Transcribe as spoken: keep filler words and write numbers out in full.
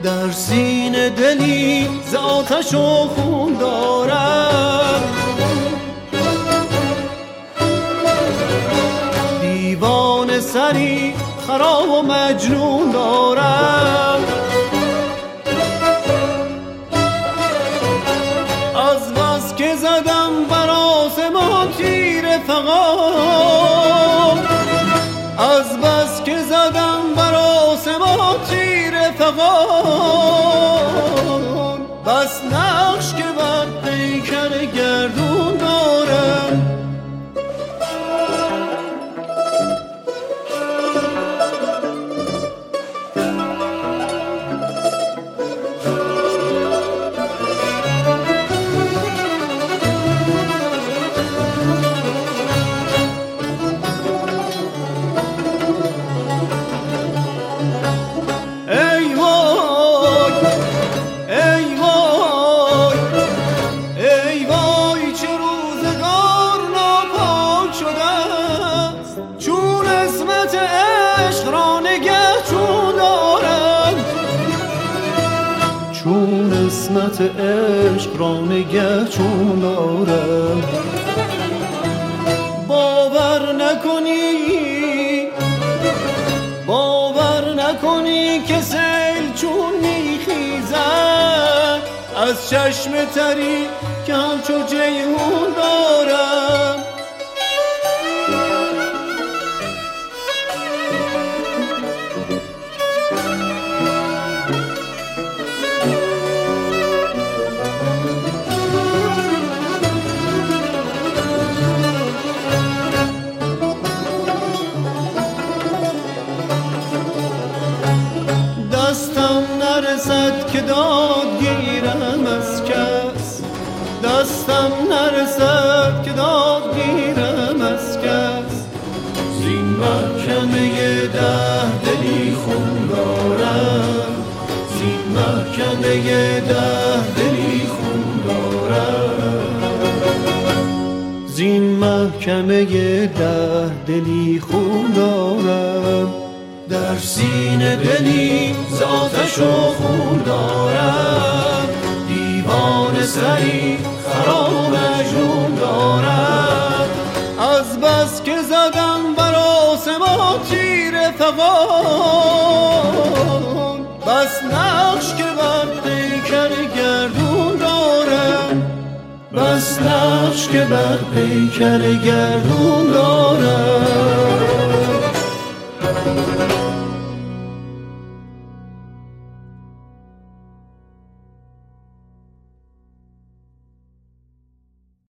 در سینه دلی ز آتش و خون دارم، دیوانه سری خراب و مجنون دارم. از بس که زدم بر آسمان تیر فغان، از بس که زدم بر آسمان تیر فغان، بس نقش که بر پیکر گردون دارم. چون اسمت عشق را نگه چون دارم. باور نکنی باور نکنی که سیل چون میخیزد از چشم تری که همچو جیهون دارم. دستم نرسد که داد گیرم از کس، دستم نرسد که داد گیرم از کس. زین محکمه ده دلی خون دارم، زین محکمه ده دلی خون دارم، زین محکمه ده دلی خون دارم. در سینه دلی ز آتش و خون دارم، دیوانه سری خراب و مجنون دارم. از بس که زدم بر آسمان تیر فغان، بس نقش که بر پیکر گردون دارم، بس نقش که بر پیکر گردون دارم.